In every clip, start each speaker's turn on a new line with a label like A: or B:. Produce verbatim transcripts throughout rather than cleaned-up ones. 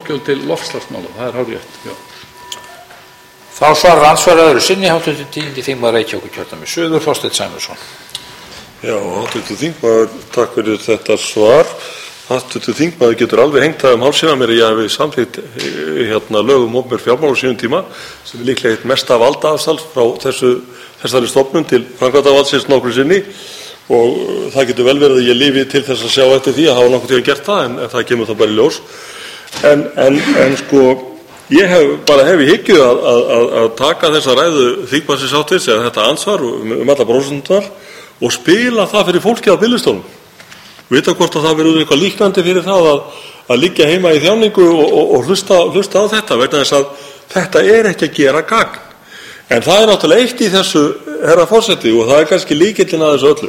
A: Gjöld til loftslagsmála, það er hárrétt, já.
B: Þá svarar andsvar öðru sinni, háttvirtur tíundi þingmaður Reykjavíkurkjördæmis suður, Þorsteinn Sæmundsson.
C: Já, háttvirtur þingmaður, takk fyrir þetta svar. Háttvirtur þingmaður getur alveg hengt það um hálsina mér að ég hafi samþykkt hérna, lög um opinber fjármál á sínum tíma, sem er líklega eitt mesta valdaafsal frá þessu, þessari stofnun til framkvæmdarvaldsins nokkru sinni, og það getur vel verið að ég lifi til þess að sjá eftir því að hafa nokkuð til að gert það, en, en það kemur þá bara í ljós. En, en, en sko, ég hef bara hef í hyggju að, að, að, að taka þessa ræðu þingmannsins háttvirts eða þetta ansvar um, um alla prósentunar og spila það fyrir fólki á biðlistunum. Vita hvort að það verður eitthvað líknandi fyrir það að, að liggja heima í þjáningu og, og, og hlusta, hlusta á þetta, vegna þess að þetta er ekki að gera gagn. En það er náttúrulega eitt í þessu, herra forseti, og það er kannski lykillinn að þessu öllu.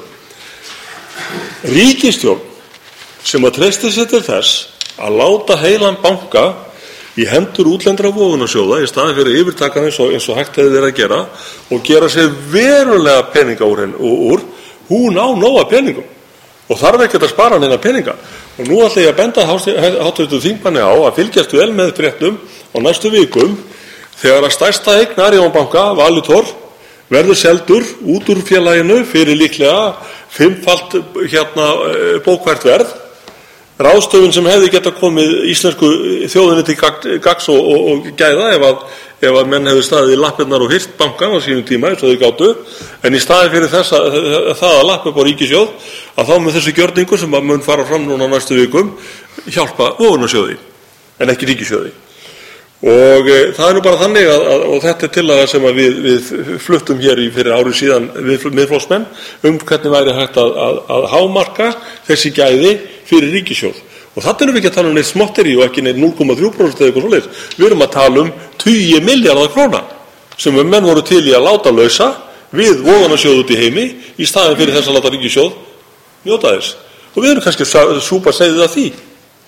C: Ríkisstjórn sem að treysti sér til þess að láta heilan banka í hendur útlendra vogunarsjóða í staðinn fyrir yfirtakan eins og, eins og hægt hefði verið að gera og gera sér verulega peninga úr henn og úr, hún á nóga peningum og þarf ekki að spara neina peninga. Og nú ætla ég að benda háttvirtum þingmanni á að fylgjast vel með fréttum á næstu vikum þegar að stærsta eign Arion banka, Valitor, verður seldur út úr félaginu fyrir líklega fimmfalt hérna bókvært verð. Ráðstöfun sem hefði geta komið íslensku þjóðinni til gagns og, og, og gæða ef að, ef að menn hefði staðið í lappirnar og hirt bankan á sínum tíma eins og þau gátu, en í staði fyrir þess að það að lappa upp á ríkissjóð að þá með þessu gjörningu sem að mun fara fram núna næstu vikum hjálpa vogunarsjóði en ekki ríkissjóði. Og e, það er nú bara þannig að, að og þetta er tillaga sem að við, við fluttum hér í fyrir árið síðan við miðflokksmenn um hvernig væri hægt að, að, að hámarka þessi gæði fyrir ríkissjóð. Og þetta erum við ekki að tala um neitt smotteri og ekki neitt núll komma þrjú prósent eða eitthvað svoleiðis. Við erum að tala um tugi milljarða króna sem menn voru til í að láta lausa við vogunarsjóð út í heimi í staðinn fyrir þess að láta ríkissjóð njóta þess. Og við erum kannski að súpa segðið af því.